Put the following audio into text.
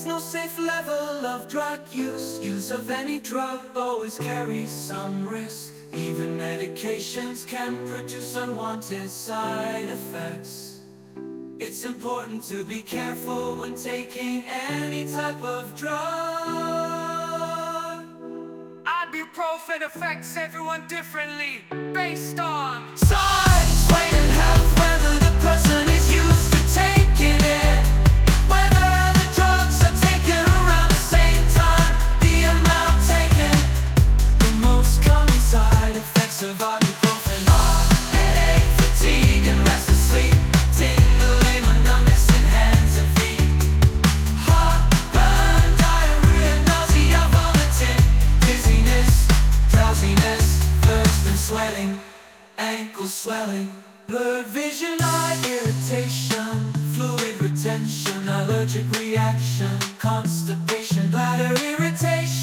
is no safe level of drug use. Use of any drug always carries some risk. Even medications can produce unwanted side effects. It's important to be careful when taking any type of drug. Ibuprofen affects everyone differently based on size, weight, and health, whether the person is used to taking it, whether the drugs are taken around the same time, the amount taken. The most common side effects of ibuprofen are headache, fatigue, and restless sleep, tingling or numbness in hands and feet, heartburn, diarrhea, nausea, vomiting, dizziness, drowsiness, thirst and swelling, ankle swelling, blurred vision, eye irritation, fluid retention, allergic reaction, constipation, bladder irritation.